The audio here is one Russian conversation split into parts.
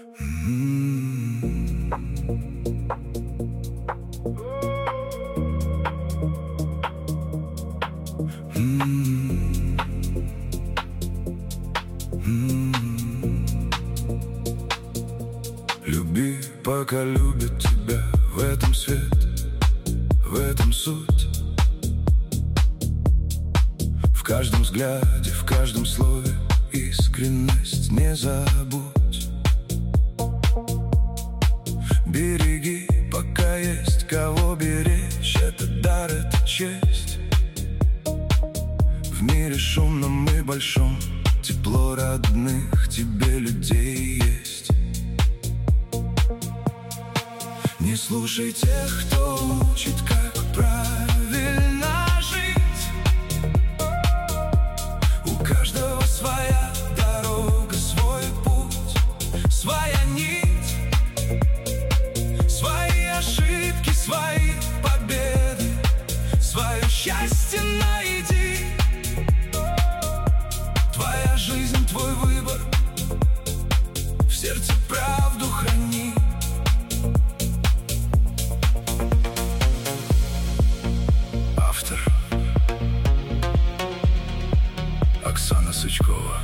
Люби, пока любит тебя, в этом свет, в этом суть. В каждом взгляде, в каждом слове искренность не забудь. Береги, пока есть кого беречь, это дар, это честь. В мире шумном и большом тепло родных тебе людей есть. Не слушай тех, кто учит, как правильно жить. У каждого своя дорога, свой путь, своя нить, свои ошибки, свои победы, свое счастье найди. Твоя жизнь, твой выбор, в сердце правду храни. Оксана Сычкова.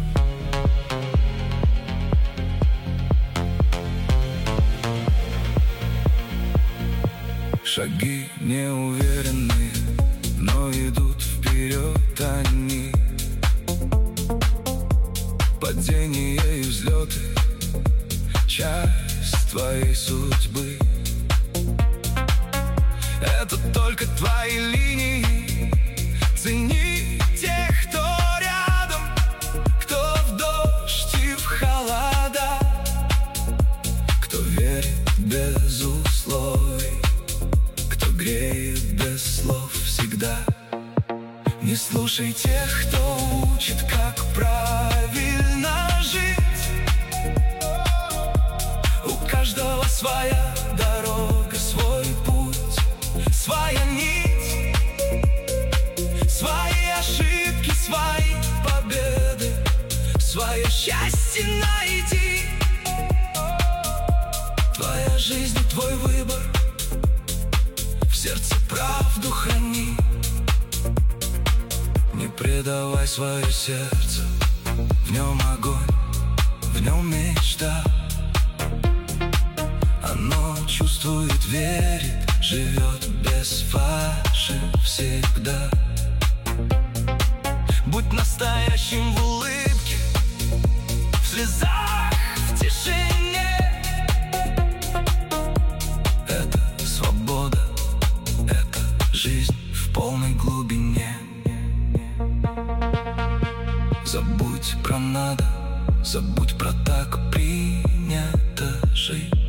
Шаги неуверенные, но идут вперед они. Падения и взлеты — часть твоей судьбы. Это только твои линии. Цени тех, кто рядом, кто в дождь и в холода, кто верит без условий, кто греет без слов всегда. Не слушай тех, кто учит, как правильно жить. У каждого своя дорога, свой путь, своя нить, свои ошибки, свои победы, свое счастье найди. Твоя жизнь, твой выбор, в сердце правду храни. Не предавай свое сердце, в нем огонь, в нем мечта. Оно чувствует, верит, живет без фальши всегда. Будь настоящим в улыбке, в слезах, в тишине. Это свобода, это жизнь в полной глубине. Забудь про надо, забудь про так принято жить.